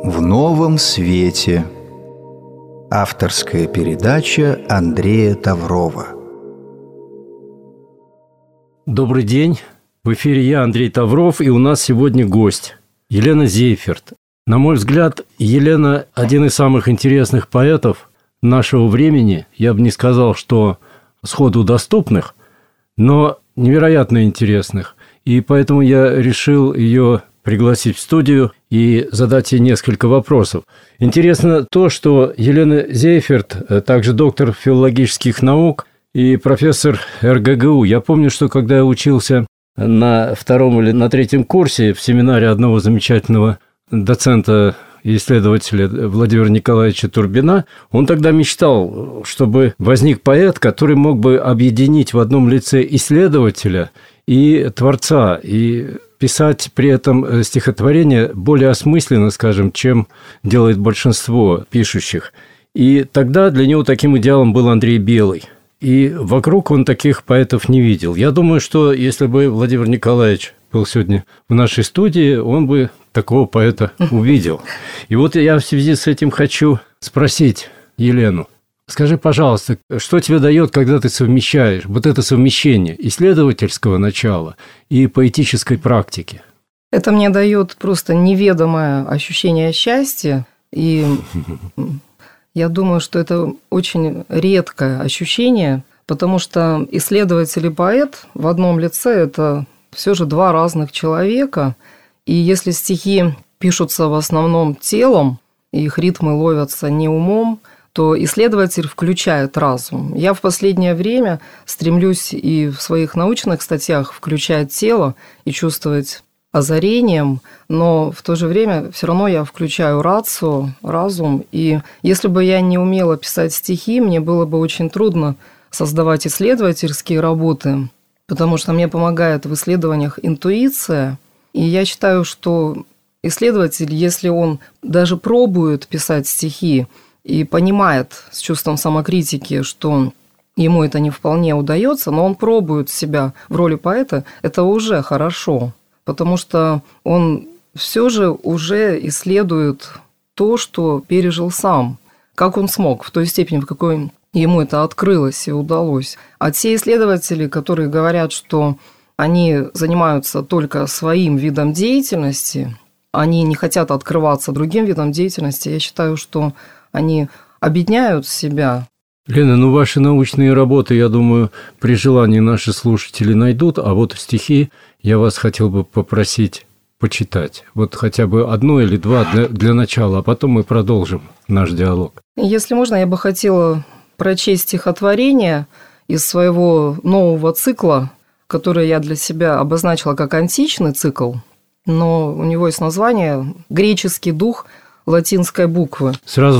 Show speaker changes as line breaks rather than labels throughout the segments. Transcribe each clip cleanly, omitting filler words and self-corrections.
в новом свете. Авторская передача Андрея Таврова.
Добрый день. В эфире я, Андрей Тавров, и у нас сегодня гость Елена Зейферт. На мой взгляд, Елена – один из самых интересных поэтов нашего времени. Я бы не сказал, что сходу доступных, но невероятно интересных. И поэтому я решил ее пригласить в студию и задать ей несколько вопросов. Интересно то, что Елена Зейферт также доктор филологических наук и профессор РГГУ. Я помню, что когда я учился на втором или на третьем курсе в семинаре одного замечательного доцента и исследователя Владимира Николаевича Турбина, он тогда мечтал, чтобы возник поэт, который мог бы объединить в одном лице исследователя и творца, и писать при этом стихотворение более осмысленно, скажем, чем делает большинство пишущих. И тогда для него таким идеалом был Андрей Белый. И вокруг он таких поэтов не видел. Я думаю, что если бы Владимир Николаевич был сегодня в нашей студии, он бы такого поэта увидел. И вот я в связи с этим хочу спросить Елену. Скажи, пожалуйста, что тебе дает, когда ты совмещаешь вот это совмещение исследовательского начала и поэтической практики?
Это мне дает просто неведомое ощущение счастья, и я думаю, что это очень редкое ощущение, потому что исследователь и поэт в одном лице – это все же два разных человека, и если стихи пишутся в основном телом, и их ритмы ловятся не умом, то исследователь включает разум. Я в последнее время стремлюсь и в своих научных статьях включать тело и чувствовать озарением, но в то же время все равно я включаю рацио, разум. И если бы я не умела писать стихи, мне было бы очень трудно создавать исследовательские работы, потому что мне помогает в исследованиях интуиция. И я считаю, что исследователь, если он даже пробует писать стихи и понимает с чувством самокритики, что ему это не вполне удается, но он пробует себя в роли поэта, это уже хорошо, потому что он все же уже исследует то, что пережил сам, как он смог, в той степени, в какой ему это открылось и удалось. А те исследователи, которые говорят, что они занимаются только своим видом деятельности, они не хотят открываться другим видом деятельности, я считаю, что они объединяют себя.
Лена, ну ваши научные работы, я думаю, при желании наши слушатели найдут, а вот стихи я вас хотел бы попросить почитать. Вот хотя бы одно или два для начала, а потом мы продолжим наш диалог.
Если можно, я бы хотела прочесть стихотворение из своего нового цикла, который я для себя обозначила как античный цикл, но у него есть название «Греческий дух латинской буквы».
Сразу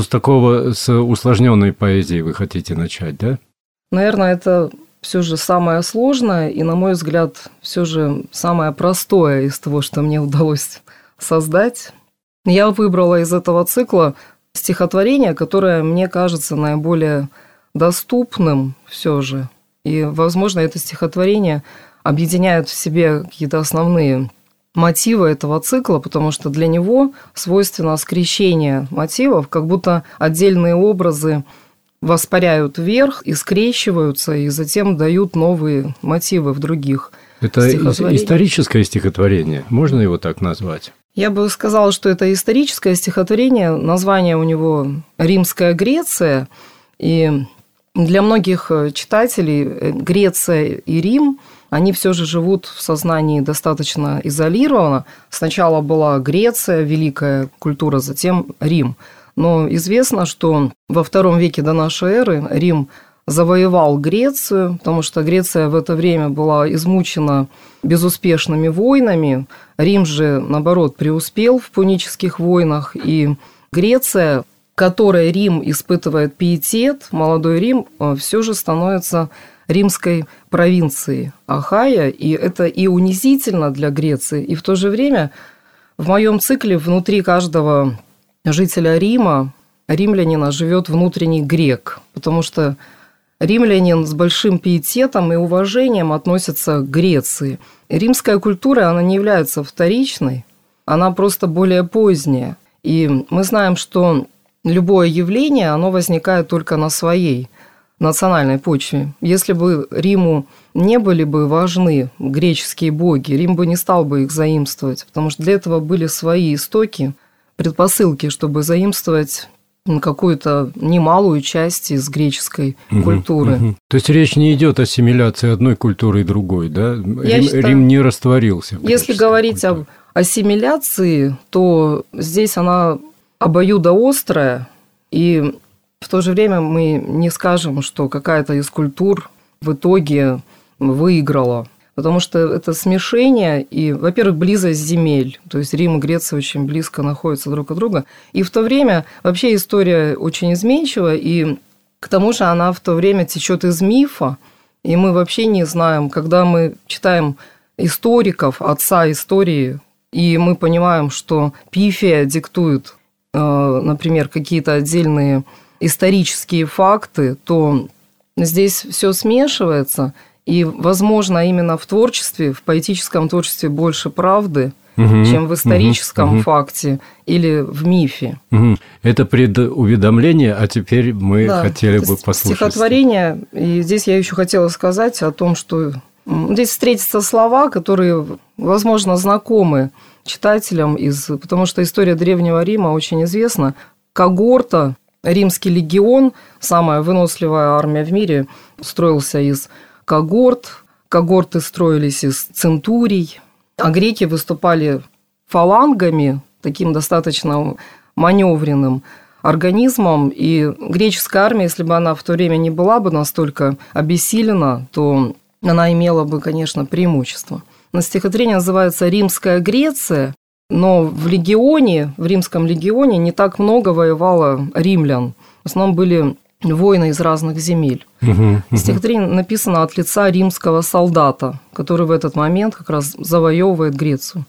с усложненной поэзией вы хотите начать, да?
Наверное, это все же самое сложное и, на мой взгляд, все же самое простое из того, что мне удалось создать. Я выбрала из этого цикла стихотворение, которое мне кажется наиболее доступным все же. И, возможно, это стихотворение объединяет в себе какие-то основные мотивы этого цикла, потому что для него свойственно скрещение мотивов, как будто отдельные образы воспаряют вверх и скрещиваются, и затем дают новые мотивы в других стихотворениях. Это
историческое стихотворение, можно его так назвать?
Я бы сказала, что это историческое стихотворение, название у него «Римская Греция», и для многих читателей Греция и Рим – они все же живут в сознании достаточно изолированно. Сначала была Греция, великая культура, затем Рим. Но известно, что во II веке до нашей эры Рим завоевал Грецию, потому что Греция в это время была измучена безуспешными войнами. Рим же, наоборот, преуспел в пунических войнах. И Греция, которой Рим испытывает пиетет, молодой Рим, все же становится римской провинции Ахайя, и это и унизительно для Греции, и в то же время в моем цикле внутри каждого жителя Рима, римлянина, живет внутренний грек, потому что римлянин с большим пиететом и уважением относится к Греции. Римская культура, она не является вторичной, она просто более поздняя. И мы знаем, что любое явление, оно возникает только на своей национальной почве. Если бы Риму не были бы важны греческие боги, Рим бы не стал бы их заимствовать, потому что для этого были свои истоки, предпосылки, чтобы заимствовать какую-то немалую часть из греческой культуры.
То есть речь не идет о ассимиляции одной культуры и другой, да? Рим не растворился.
Если говорить об ассимиляции, то здесь она обоюдоострая, и в то же время мы не скажем, что какая-то из культур в итоге выиграла. Потому что это смешение и, во-первых, близость земель. То есть Рим и Греция очень близко находятся друг от друга. И в то время вообще история очень изменчива, и к тому же она в то время течет из мифа, и мы вообще не знаем, когда мы читаем историков, отца истории, и мы понимаем, что Пифия диктует, например, какие-то отдельные исторические факты, то здесь все смешивается. И, возможно, именно в творчестве, в поэтическом творчестве больше правды, чем в историческом факте или в мифе.
Это предуведомление, а теперь мы хотели бы послушать.
Стихотворение, и здесь я еще хотела сказать о том, что здесь встретятся слова, которые, возможно, знакомы читателям, потому что история Древнего Рима очень известна. Когорта, римский легион, самая выносливая армия в мире, строился из когорт. Когорты строились из центурий, а греки выступали фалангами, таким достаточно маневренным организмом. И греческая армия, если бы она в то время не была бы настолько обессилена, то она имела бы, конечно, преимущество. Но стихотворение называется «Римская Греция», но в римском легионе не так много воевало римлян. В основном были воины из разных земель. Стихотворение написано от лица римского солдата, который в этот момент как раз завоевывает Грецию.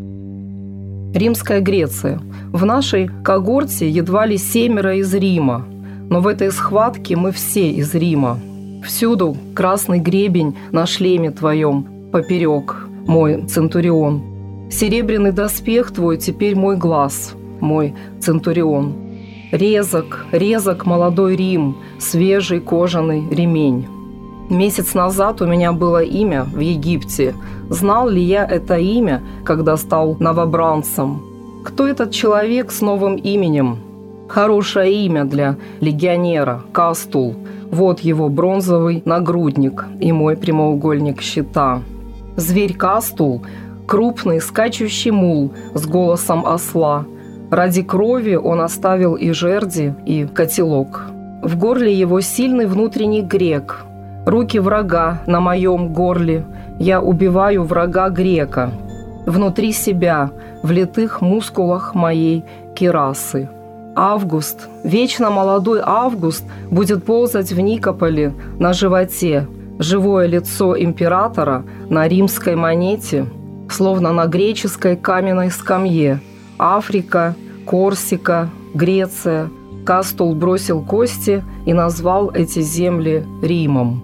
Римская Греция. В нашей когорте едва ли 7 из Рима, но в этой схватке мы все из Рима. Всюду красный гребень на шлеме твоем поперек, мой центурион. Серебряный доспех твой теперь мой глаз, мой центурион. Резок, резок молодой Рим, свежий кожаный ремень. Месяц назад у меня было имя в Египте. Знал ли я это имя, когда стал новобранцем? Кто этот человек с новым именем? Хорошее имя для легионера – Кастул. Вот его бронзовый нагрудник и мой прямоугольник щита. Зверь Кастул – крупный скачущий мул с голосом осла. Ради крови он оставил и жерди, и котелок. В горле его сильный внутренний грек. Руки врага на моем горле. Я убиваю врага грека. Внутри себя, в литых мускулах моей кирасы. Август, вечно молодой Август, будет ползать в Никополе на животе. Живое лицо императора на римской монете, словно на греческой каменной скамье. Африка, Корсика, Греция. Кастул бросил кости и назвал эти земли Римом.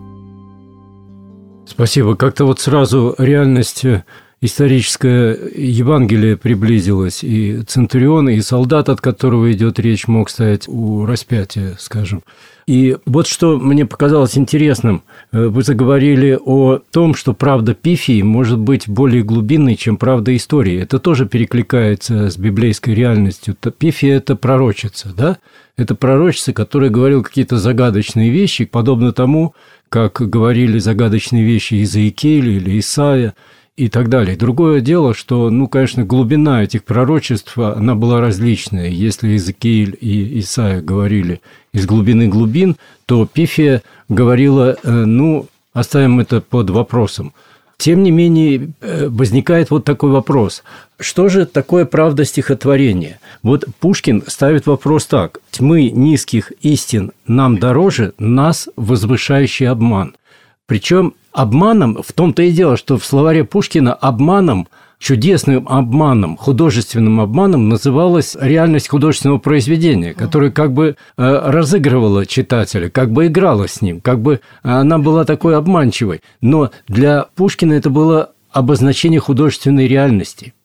Спасибо. Как-то вот сразу реальность историческое Евангелие приблизилось, и центурион, и солдат, от которого идет речь, мог стоять у распятия, скажем. И вот что мне показалось интересным. Вы заговорили о том, что правда Пифии может быть более глубинной, чем правда истории. Это тоже перекликается с библейской реальностью. Пифия – это пророчица, да? Это пророчица, которая говорила какие-то загадочные вещи, подобно тому, как говорили загадочные вещи Иезекииль или Исаия и так далее. Другое дело, что, конечно, глубина этих пророчеств, она была различная. Если Иезекииль и Исаия говорили из глубины глубин, то Пифия говорила, оставим это под вопросом. Тем не менее, возникает вот такой вопрос. Что же такое правда стихотворения? Вот Пушкин ставит вопрос так. «Тьмы низких истин нам дороже, нас возвышающий обман». Причем обманом, в том-то и дело, что в словаре Пушкина обманом, чудесным обманом, художественным обманом называлась реальность художественного произведения, которое как бы разыгрывала читателя, как бы играла с ним, как бы она была такой обманчивой. Но для Пушкина это было обозначение художественной реальности.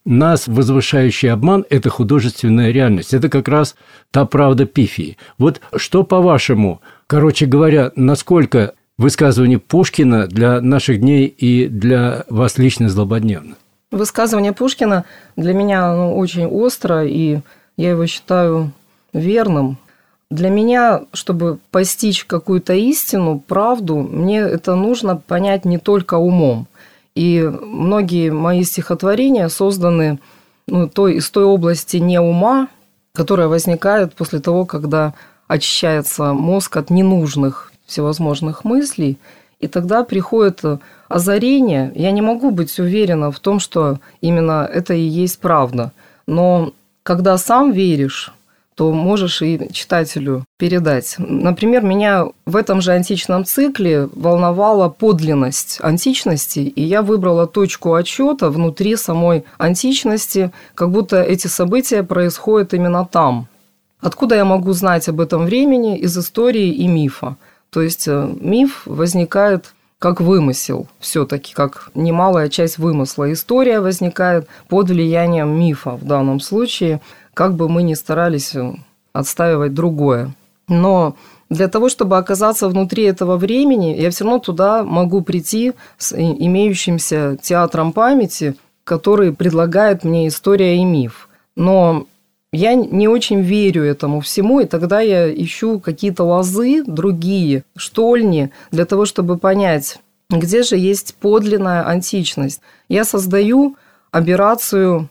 нас возвышающий обман – это художественная реальность. Это как раз та правда Пифии. Вот что, по-вашему, короче говоря, насколько высказывание Пушкина для наших дней и для вас лично злободневно?
Высказывание Пушкина для меня очень остро, и я его считаю верным. Для меня, чтобы постичь какую-то истину, правду, мне это нужно понять не только умом. И многие мои стихотворения созданы из той области не ума, которая возникает после того, когда очищается мозг от ненужных всевозможных мыслей, и тогда приходит озарение. Я не могу быть уверена в том, что именно это и есть правда, но когда сам веришь, то можешь и читателю передать. Например, меня в этом же античном цикле волновала подлинность античности, и я выбрала точку отсчета внутри самой античности, как будто эти события происходят именно там. Откуда я могу знать об этом времени? Из истории и мифа. То есть миф возникает как вымысел, все-таки как немалая часть вымысла. История возникает под влиянием мифа в данном случае, как бы мы ни старались отстаивать другое. Но для того, чтобы оказаться внутри этого времени, я все равно туда могу прийти с имеющимся театром памяти, который предлагает мне история и миф. Но я не очень верю этому всему, и тогда я ищу какие-то лозы другие, штольни, для того, чтобы понять, где же есть подлинная античность. Я создаю операции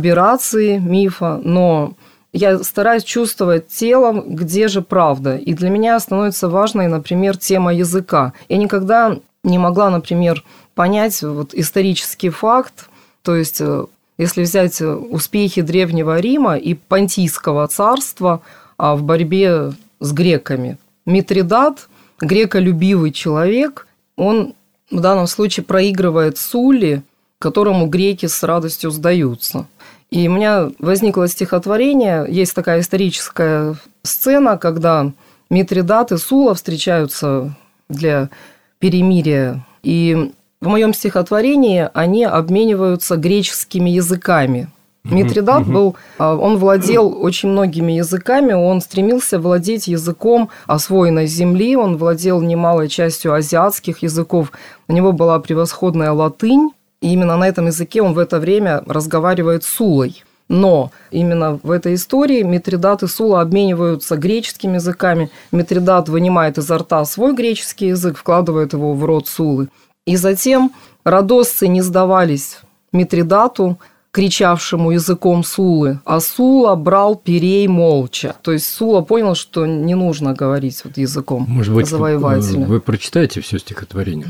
мифа, но я стараюсь чувствовать телом, где же правда. И для меня становится важной, например, тема языка. Я никогда не могла, например, понять исторический факт, то есть если взять успехи Древнего Рима и Понтийского царства в борьбе с греками. Митридат, греколюбивый человек, он в данном случае проигрывает Сулле, которому греки с радостью сдаются. И у меня возникло стихотворение, есть такая историческая сцена, когда Митридат и Сула встречаются для перемирия, и в моем стихотворении они обмениваются греческими языками. Митридат он владел очень многими языками, он стремился владеть языком освоенной земли, он владел немалой частью азиатских языков, у него была превосходная латынь, и именно на этом языке он в это время разговаривает с Сулой. Но именно в этой истории Митридат и Сула обмениваются греческими языками, Митридат вынимает изо рта свой греческий язык, вкладывает его в рот Сулы. И затем родосцы не сдавались Митридату, кричавшему языком Сулы, а Сула брал перей молча. То есть Сула понял, что не нужно говорить языком завоевателя.
Вы прочитаете все стихотворение?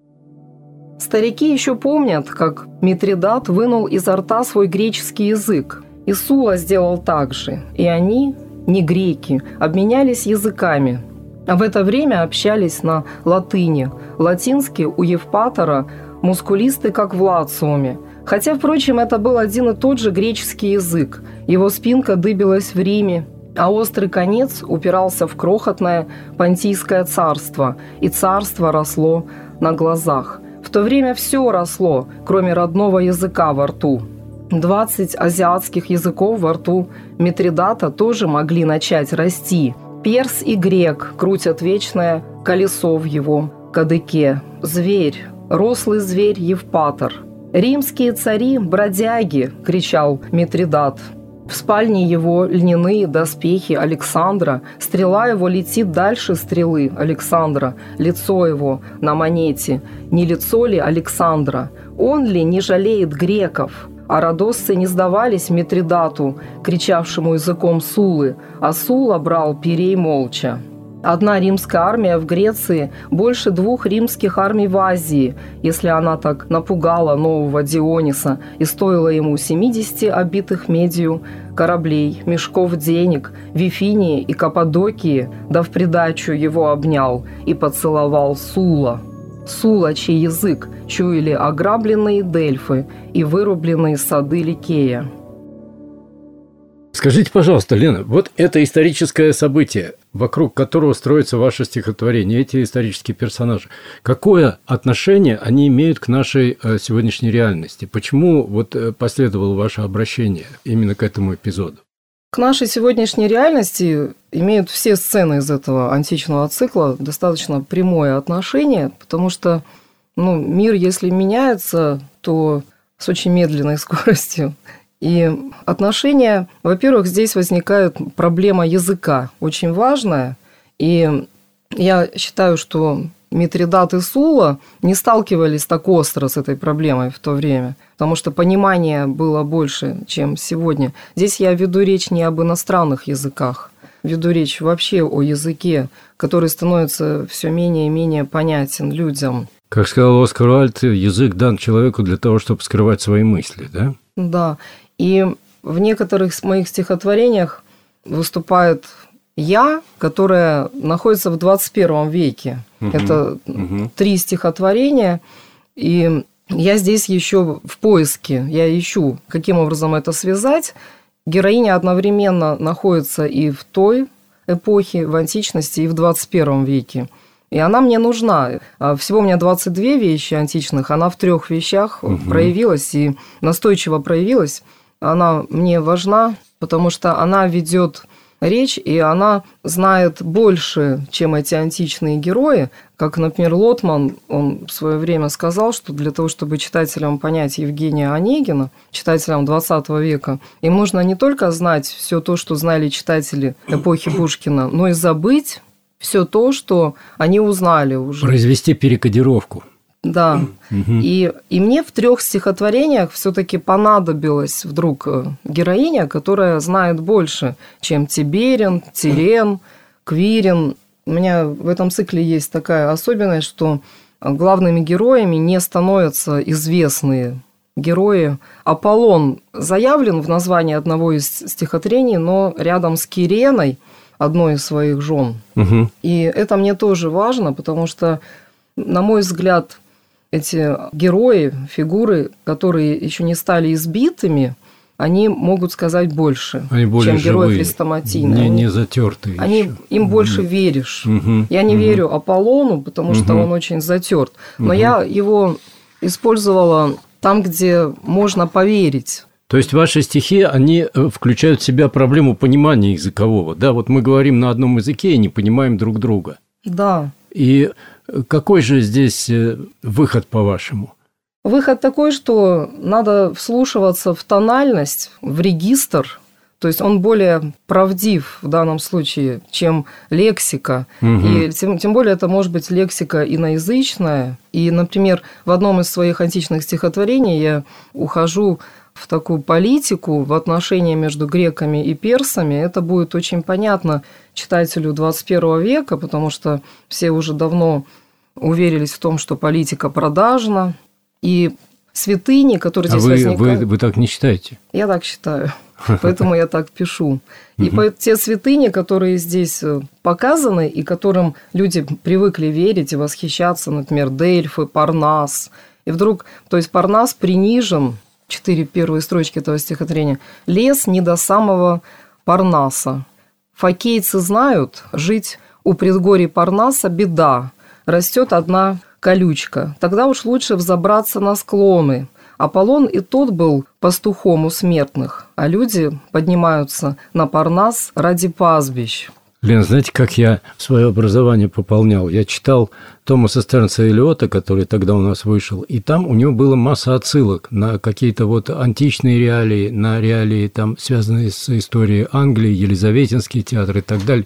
Старики еще помнят, как Митридат вынул изо рта свой греческий язык, и Сула сделал так же. И они, не греки, обменялись языками. А в это время общались на латыни. Латинский у Евпатора, мускулисты, как в Лациуме. Хотя, впрочем, это был один и тот же греческий язык. Его спинка дыбилась в Риме, а острый конец упирался в крохотное Понтийское царство, и царство росло на глазах. В то время все росло, кроме родного языка во рту. 20 азиатских языков во рту Митридата тоже могли начать расти. Перс и грек крутят вечное колесо в его кадыке. Зверь, рослый зверь Евпатор. «Римские цари – бродяги!» – кричал Митридат. В спальне его льняные доспехи Александра, стрела его летит дальше стрелы Александра, лицо его на монете. Не лицо ли Александра? Он ли не жалеет греков? А родосцы не сдавались Митридату, кричавшему языком Сулы, а Сула брал перей молча. Одна римская армия в Греции больше 2 римских армий в Азии, если она так напугала нового Диониса и стоила ему 70 обитых медью кораблей, мешков денег, Вифинии и Каппадокии, да в придачу его обнял и поцеловал Сула. Сула, чей язык чуяли ограбленные Дельфы и вырубленные сады Ликея.
Скажите, пожалуйста, Лена, вот это историческое событие, вокруг которого строится ваше стихотворение, эти исторические персонажи, какое отношение они имеют к нашей сегодняшней реальности? Почему вот последовало ваше обращение именно к этому эпизоду?
К нашей сегодняшней реальности имеют все сцены из этого античного цикла достаточно прямое отношение, потому что мир, если меняется, то с очень медленной скоростью. И отношения, во-первых, здесь возникает проблема языка, очень важная. И я считаю, что Митридат и Сула не сталкивались так остро с этой проблемой в то время, потому что понимания было больше, чем сегодня. Здесь я веду речь не об иностранных языках, веду речь вообще о языке, который становится все менее и менее понятен людям.
Как сказал Оскар Уайльд, язык дан человеку для того, чтобы скрывать свои мысли, да? Да.
И в некоторых моих стихотворениях выступает я, которая находится в 21 веке. Это 3 стихотворения, и я здесь еще в поиске, я ищу, каким образом это связать. Героиня одновременно находится и в той эпохе, в античности, и в 21 веке. И она мне нужна. Всего у меня 22 вещи античных, она в 3 вещах проявилась и настойчиво проявилась. Она мне важна, потому что она ведет речь, и она знает больше, чем эти античные герои. Как, например, Лотман, он в свое время сказал, что для того, чтобы читателям понять Евгения Онегина, читателям XX века, им нужно не только знать все то, что знали читатели эпохи Пушкина, но и забыть все то, что они узнали уже.
Произвести перекодировку.
Да. И мне в 3 стихотворениях все-таки понадобилась вдруг героиня, которая знает больше, чем Тиберин, Тирен, Квирин. У меня в этом цикле есть такая особенность, что главными героями не становятся известные герои. Аполлон заявлен в названии одного из стихотворений, но рядом с Киреной, одной из своих жен. И это мне тоже важно, потому что, на мой взгляд, эти герои, фигуры, которые еще не стали избитыми, они могут сказать больше, чем герои хрестоматийные.
Не затертые.
Им больше веришь. Я не верю Аполлону, потому что он очень затерт. Но я его использовала там, где можно поверить.
То есть ваши стихи, они включают в себя проблему понимания языкового. Да, вот мы говорим на одном языке и не понимаем друг друга.
Да.
И какой же здесь выход, по-вашему?
Выход такой, что надо вслушиваться в тональность, в регистр. То есть он более правдив в данном случае, чем лексика. И тем более это может быть лексика иноязычная. И, например, в одном из своих античных стихотворений я ухожу в такую политику в отношении между греками и персами. Это будет очень понятно читателю 21 века, потому что все уже давно уверились в том, что политика продажна. И святыни, которые здесь возникают...
Вы так не считаете?
Я так считаю, поэтому я так пишу. И те святыни, которые здесь показаны, и которым люди привыкли верить и восхищаться, например, Дельфы, Парнас. И вдруг, то есть Парнас принижен, 4 первые строчки этого стихотворения, лес не до самого Парнаса. Фокейцы знают, жить у предгорий Парнаса беда, растет одна колючка. Тогда уж лучше взобраться на склоны. Аполлон и тот был пастухом у смертных, а люди поднимаются на Парнас ради пастбищ.
Лен, знаете, как я свое образование пополнял? Я читал Томаса Стернса Элиота, который тогда у нас вышел, и там у него была масса отсылок на какие-то вот античные реалии, на реалии, там, связанные с историей Англии, Елизаветинский театр и так далее.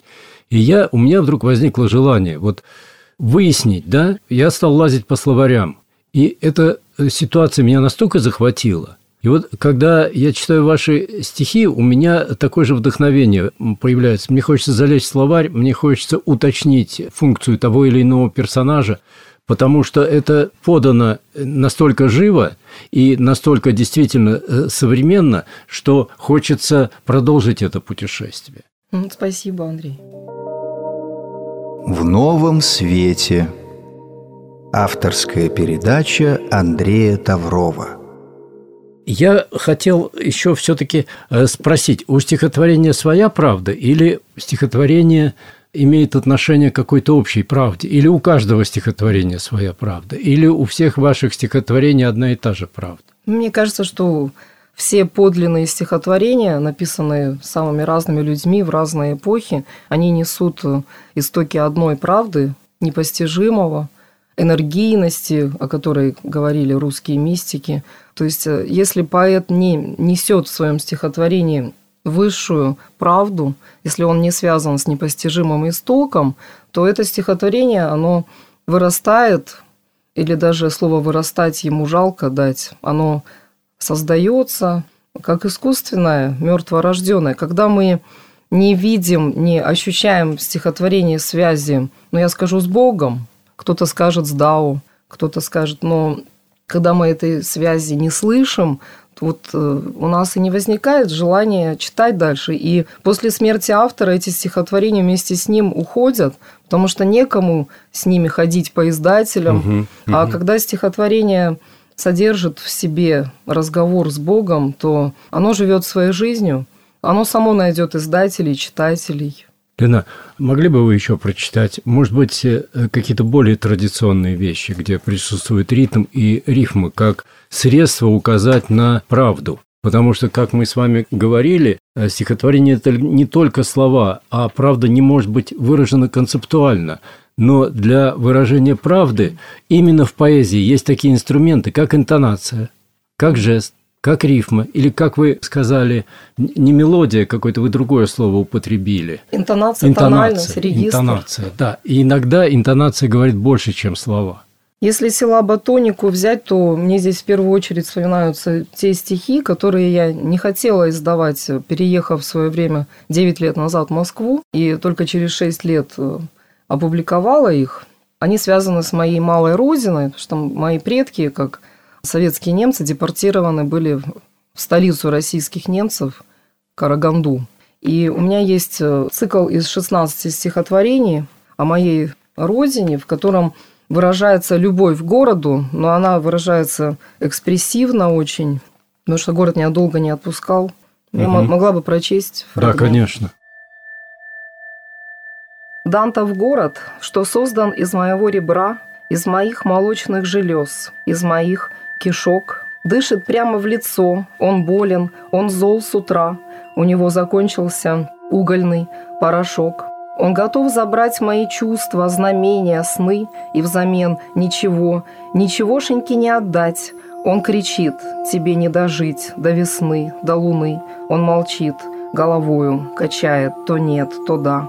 И у меня вдруг возникло желание вот выяснить, да, я стал лазить по словарям, и эта ситуация меня настолько захватила. И вот, когда я читаю ваши стихи, у меня такое же вдохновение появляется. Мне хочется залезть в словарь, мне хочется уточнить функцию того или иного персонажа, потому что это подано настолько живо и настолько действительно современно, что хочется продолжить это путешествие.
Спасибо, Андрей.
В новом свете. Авторская передача Андрея Таврова.
Я хотел еще все-таки спросить, у стихотворения своя правда или стихотворение имеет отношение к какой-то общей правде? Или у каждого стихотворения своя правда? Или у всех ваших стихотворений одна и та же правда?
Мне кажется, что все подлинные стихотворения, написанные самыми разными людьми в разные эпохи, они несут истоки одной правды, непостижимого, энергийности, о которой говорили русские мистики. То есть, если поэт не несет в своем стихотворении высшую правду, если он не связан с непостижимым истоком, то это стихотворение, оно вырастает, или даже слово «вырастать» ему жалко дать, оно создается как искусственное, мертворожденное. Когда мы не видим, не ощущаем в стихотворении связи, я скажу, с Богом, кто-то скажет с Дао, кто-то скажет, но когда мы этой связи не слышим, вот у нас и не возникает желания читать дальше. И после смерти автора эти стихотворения вместе с ним уходят, потому что некому с ними ходить по издателям. А когда стихотворение содержит в себе разговор с Богом, то оно живет своей жизнью, оно само найдет издателей, читателей.
Лена, могли бы вы еще прочитать, может быть, какие-то более традиционные вещи, где присутствует ритм и рифмы, как средство указать на правду? Потому что, как мы с вами говорили, стихотворение – это не только слова, а правда не может быть выражена концептуально. Но для выражения правды именно в поэзии есть такие инструменты, как интонация, как жест, как рифма, или, как вы сказали, не мелодия, какое-то вы другое слово употребили.
Интонация, тональность, регистр.
Интонация, да. И иногда интонация говорит больше, чем слова.
Если силлаботонику взять, то мне здесь в первую очередь вспоминаются те стихи, которые я не хотела издавать, переехав в свое время 9 лет назад в Москву, и только через 6 лет опубликовала их. Они связаны с моей малой родиной, потому что мои предки, как советские немцы, депортированы были в столицу российских немцев, Караганду. И у меня есть цикл из 16 стихотворений о моей родине, в котором выражается любовь к городу, но она выражается экспрессивно очень, потому что город меня долго не отпускал. Я могла бы прочесть фрагмент.
Да, конечно.
«Дантов город, что создан из моего ребра, из моих молочных желез, из моих кишок, дышит прямо в лицо, он болен, он зол с утра, у него закончился угольный порошок. Он готов забрать мои чувства, знамения, сны, и взамен ничего, ничегошеньки не отдать. Он кричит, тебе не дожить до весны, до луны. Он молчит, головою качает, то нет, то да.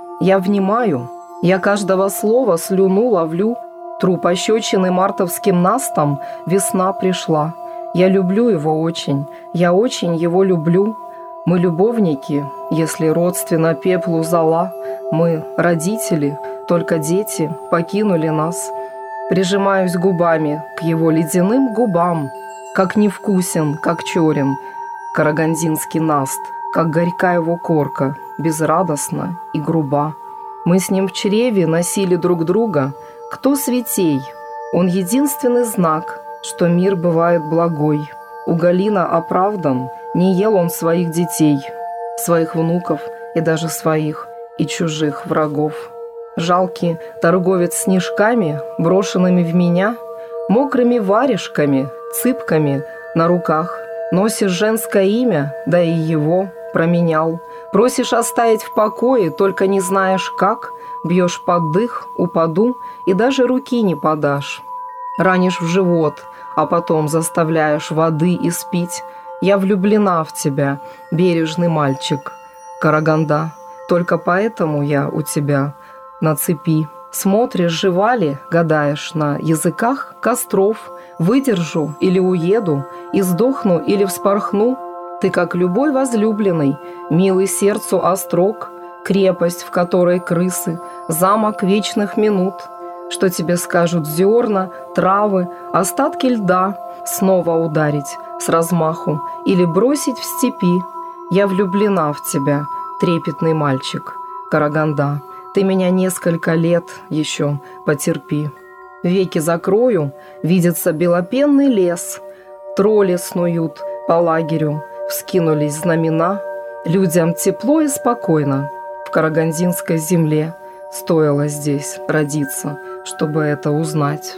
Я внимаю, я каждого слова слюну ловлю, тру пощечины мартовским настом, весна пришла. Я люблю его очень, я очень его люблю. Мы любовники, если родственно пеплу зола. Мы родители, только дети покинули нас. Прижимаюсь губами к его ледяным губам, как невкусен, как черен карагандинский наст, как горька его корка, безрадостна и груба. Мы с ним в чреве носили друг друга, кто святей. Он единственный знак, что мир бывает благой. У Галина оправдан, не ел он своих детей, своих внуков и даже своих и чужих врагов. Жалкий торговец снежками, брошенными в меня, мокрыми варежками, цыпками на руках. Носишь женское имя, да и его променял. Просишь оставить в покое, только не знаешь как. Бьешь под дых, упаду, и даже руки не подашь. Ранишь в живот, а потом заставляешь воды испить. Я влюблена в тебя, бережный мальчик, Караганда. Только поэтому я у тебя на цепи. Смотришь, жива ли, гадаешь на языках костров. Выдержу или уеду, и сдохну или вспорхну. Ты, как любой возлюбленный, милый сердцу острог, крепость, в которой крысы, замок вечных минут. Что тебе скажут зерна, травы, остатки льда, снова ударить с размаху или бросить в степи. Я влюблена в тебя, трепетный мальчик, Караганда. Ты меня несколько лет еще потерпи. Веки закрою, видится белопенный лес. Тролли снуют по лагерю, вскинулись знамена. Людям тепло и спокойно в карагандинской земле. Стоило здесь родиться, чтобы это узнать.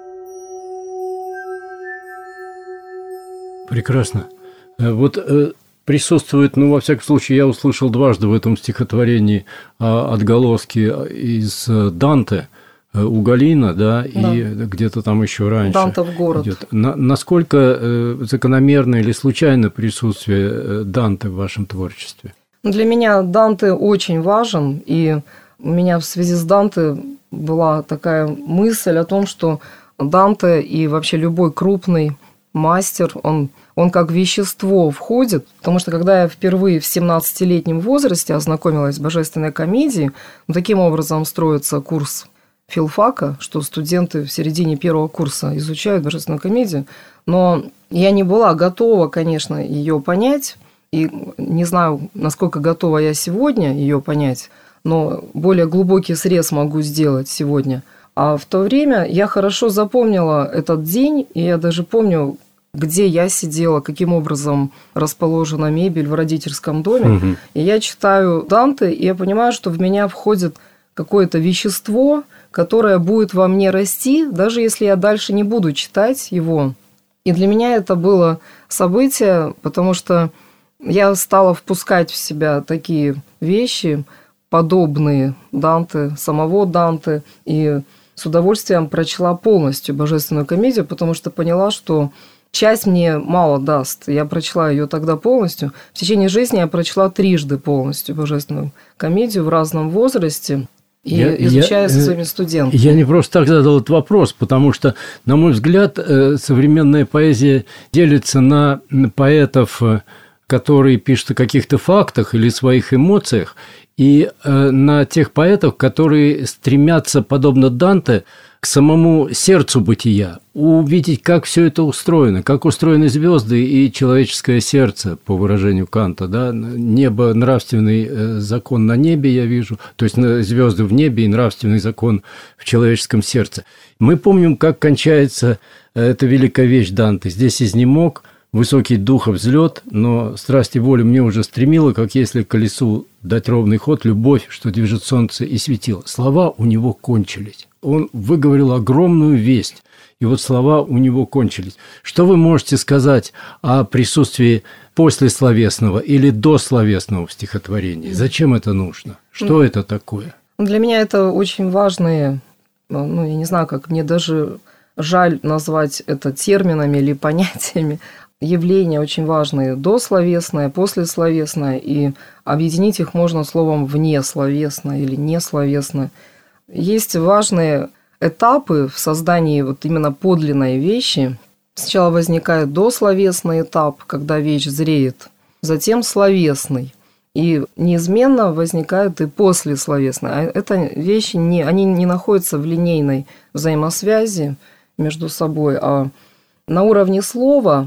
Прекрасно. Вот присутствует, ну, во всяком случае, я услышал дважды в этом стихотворении отголоски из Данте, у Галина, да, и где-то там еще раньше.
Дантов город.
Идет. Насколько закономерно или случайно присутствие Данте в вашем творчестве?
Для меня Данте очень важен, и у меня в связи с Данте была такая мысль о том, что Данте и вообще любой крупный мастер, он как вещество входит, потому что когда я впервые в 17-летнем возрасте ознакомилась с божественной комедией, таким образом строится курс филфака, что студенты в середине первого курса изучают божественную комедию, но я не была готова, конечно, ее понять, и не знаю, насколько готова я сегодня ее понять, но более глубокий срез могу сделать сегодня. А в то время я хорошо запомнила этот день, и я даже помню, где я сидела, каким образом расположена мебель в родительском доме. Угу. И я читаю Данте, и я понимаю, что в меня входит какое-то вещество, которое будет во мне расти, даже если я дальше не буду читать его. И для меня это было событие, потому что я стала впускать в себя такие вещи, подобные Данте, самого Данте, и с удовольствием прочла полностью божественную комедию, потому что поняла, что часть мне мало даст. Я прочла ее тогда полностью. В течение жизни я прочла трижды полностью божественную комедию в разном возрасте. И изучая со своими студентами.
Я не просто так задал этот вопрос, потому что, на мой взгляд, современная поэзия делится на поэтов, которые пишут о каких-то фактах или своих эмоциях, и на тех поэтов, которые стремятся, подобно Данте, к самому сердцу бытия, увидеть, как все это устроено, как устроены звезды и человеческое сердце, по выражению Канта, да, небо, нравственный закон на небе я вижу, то есть звезды в небе и нравственный закон в человеческом сердце. Мы помним, как кончается эта великая вещь Данте. Здесь изнемог, высокий дух взлет, но страсть и воля мне уже стремила, как если колесу дать ровный ход, любовь, что движет солнце и светило. Слова у него кончились. Он выговорил огромную весть, и вот слова у него кончились. Что вы можете сказать о присутствии послесловесного или дословесного в стихотворении? Зачем это нужно? Что это такое?
Для меня это очень важные, я не знаю, как мне даже жаль назвать это терминами или понятиями, явления очень важные, дословесное, послесловесное, и объединить их можно словом внесловесное или несловесное. Есть важные этапы в создании вот именно подлинной вещи. Сначала возникает дословесный этап, когда вещь зреет, затем словесный. И неизменно возникает и послесловесный. А это вещи, они не находятся в линейной взаимосвязи между собой, а на уровне слова,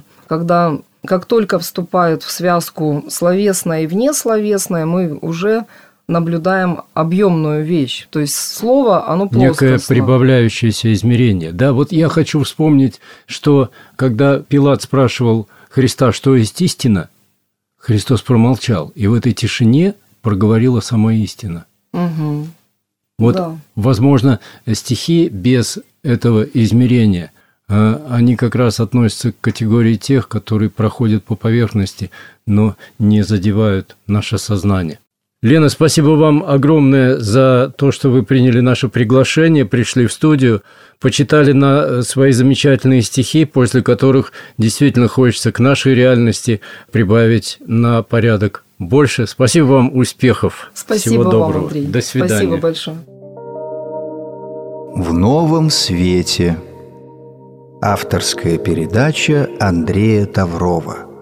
как только вступают в связку словесное и внесловесное, мы уже наблюдаем объемную вещь. То есть слово, оно плоскостно.
Некое прибавляющееся измерение. Да, вот я хочу вспомнить, что когда Пилат спрашивал Христа, что есть истина, Христос промолчал, и в этой тишине проговорила сама истина.
Угу.
Вот,
да.
Возможно, стихи без этого измерения, они как раз относятся к категории тех, которые проходят по поверхности, но не задевают наше сознание. Лена, спасибо вам огромное за то, что вы приняли наше приглашение, пришли в студию, почитали свои замечательные стихи, после которых действительно хочется к нашей реальности прибавить на порядок больше. Спасибо вам, успехов.
Спасибо
Всего доброго.
вам, Андрей.
До свидания.
Спасибо большое.
В новом свете. Авторская передача Андрея Таврова.